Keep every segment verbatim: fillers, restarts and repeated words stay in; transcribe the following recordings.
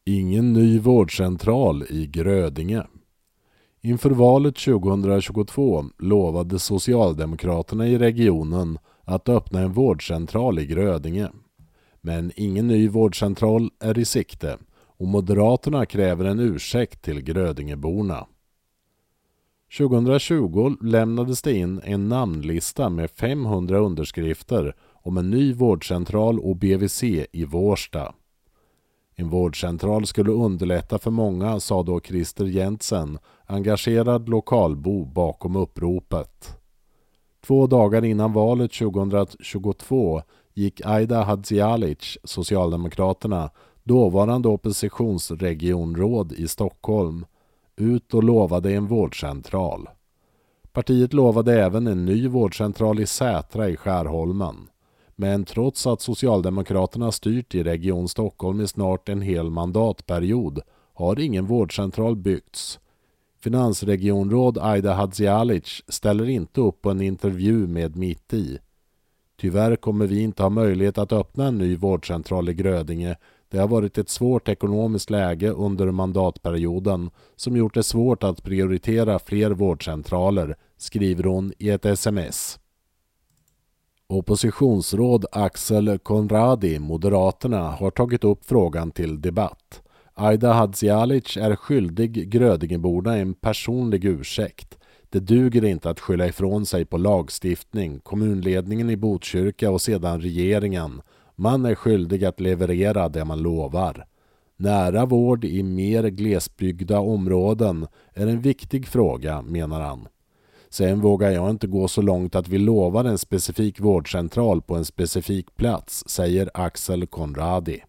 Ingen ny vårdcentral i Grödinge. Inför valet tjugohundratjugotvå lovade Socialdemokraterna i regionen att öppna en vårdcentral i Grödinge. Men ingen ny vårdcentral är i sikte och Moderaterna kräver en ursäkt till Grödingeborna. tjugohundratjugo lämnades det in en namnlista med femhundra underskrifter om en ny vårdcentral och B V C i Vårsta. En vårdcentral skulle underlätta för många, sa då Christer Jensen, engagerad lokalbo bakom uppropet. Två dagar innan valet tjugohundratjugotvå gick Aida Hadzialic, Socialdemokraterna, dåvarande oppositionsregionråd i Stockholm, ut och lovade en vårdcentral. Partiet lovade även en ny vårdcentral i Sätra i Skärholmen. Men trots att Socialdemokraterna styrt i Region Stockholm i snart en hel mandatperiod har ingen vårdcentral byggts. Finansregionråd Aida Hadzialic ställer inte upp på en intervju med Mitt i. Tyvärr kommer vi inte ha möjlighet att öppna en ny vårdcentral i Grödinge. Det har varit ett svårt ekonomiskt läge under mandatperioden som gjort det svårt att prioritera fler vårdcentraler, skriver hon i ett sms. Oppositionsråd Axel Konradi, Moderaterna, har tagit upp frågan till debatt. Aida Hadzialic är skyldig Grödingeborna en personlig ursäkt. Det duger inte att skylla ifrån sig på lagstiftning, kommunledningen i Botkyrka och sedan regeringen. Man är skyldig att leverera det man lovar. Nära vård i mer glesbyggda områden är en viktig fråga, menar han. Sen vågar jag inte gå så långt att vi lovar en specifik vårdcentral på en specifik plats, säger Axel Konradi.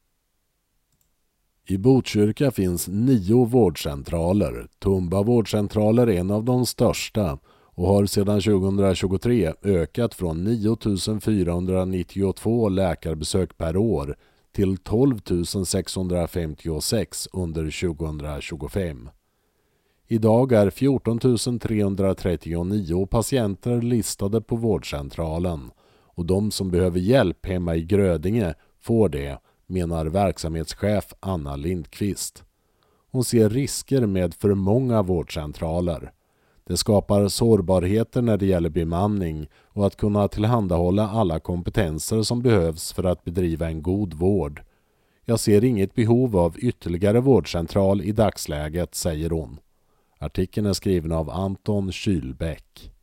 I Botkyrka finns nio vårdcentraler. Tumba vårdcentral är en av de största och har sedan tjugohundratjugotre ökat från nio tusen fyrahundranittiotvå läkarbesök per år till tolv tusen sexhundrafemtiosex under tjugohundratjugofem. Idag är fjorton tusen trehundratrettionio patienter listade på vårdcentralen och de som behöver hjälp hemma i Grödinge får det, menar verksamhetschef Anna Lindqvist. Hon ser risker med för många vårdcentraler. Det skapar sårbarheter när det gäller bemanning och att kunna tillhandahålla alla kompetenser som behövs för att bedriva en god vård. Jag ser inget behov av ytterligare vårdcentral i dagsläget, säger hon. Artikeln är skriven av Anton Kylbäck.